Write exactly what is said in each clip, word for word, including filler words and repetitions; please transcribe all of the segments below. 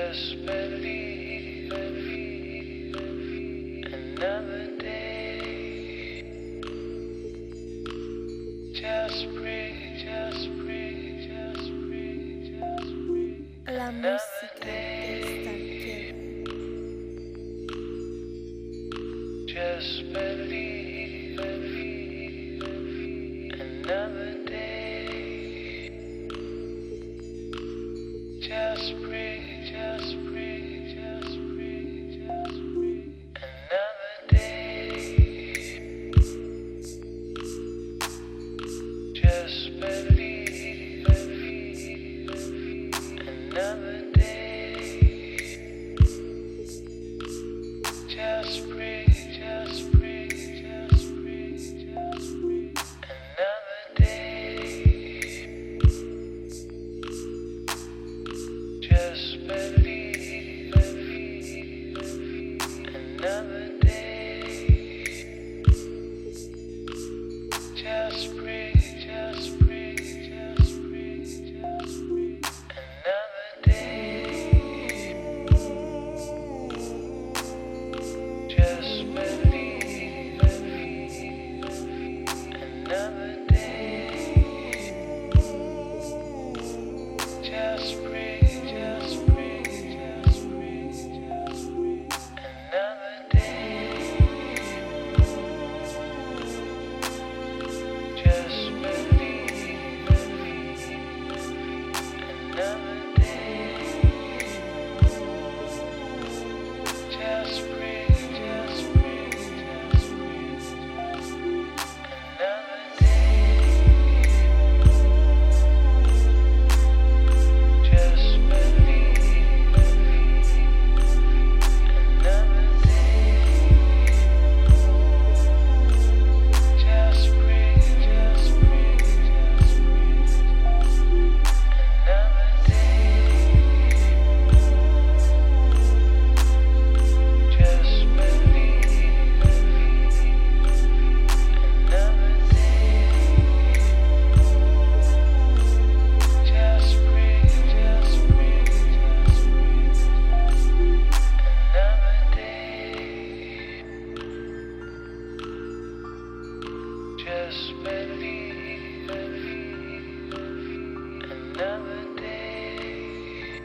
Just believe, believe, believe another day. Just breathe, just breathe, just breathe, just breathe. La música está aquí. Just believe, believe, believe another day. Just breathe, just breathe, just breathe, just breathe. Another day. Just believe, believe, believe another day. Just breathe, just breathe, just breathe, just breathe. Another day. Just believe, believe, believe another day. Just breathe, just breathe, just breathe, just breathe. Another day. Just believe, believe, believe another day. Just breathe, just breathe, just breathe, just breathe. Another day. Just believe, believe, believe another day. Just breathe, just breathe, just breathe, just breathe. Another day. Just believe, believe, another day. Just breathe, just breathe, just breathe, just breathe. Another day. Just believe, believe another day. Just breathe, just breathe, just breathe, just breathe. Another day. Just believe, believe, believe another day.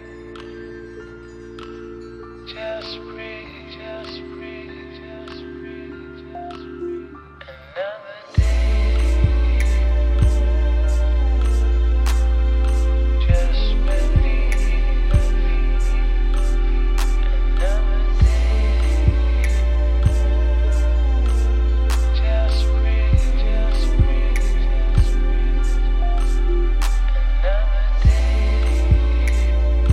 Just breathe, just breathe, just breathe, just breathe. Another day. Just believe, believe, another day. Just breathe, just breathe, just breathe, just breathe. Another day.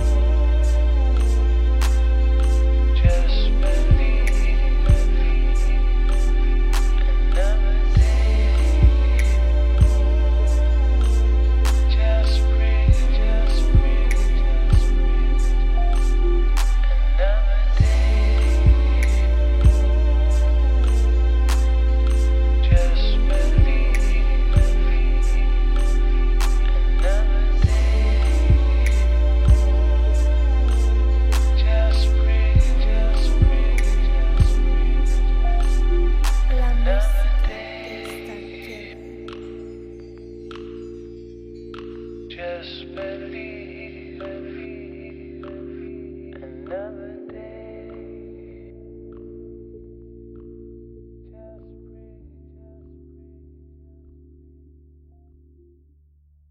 Just believe, believe, another day. Just breathe, just breathe, just breathe, just breathe. Another day. Just believe, believe, another day. Just breathe, just breathe, just breathe, just breathe. La Another música day. está aquí. Just believe.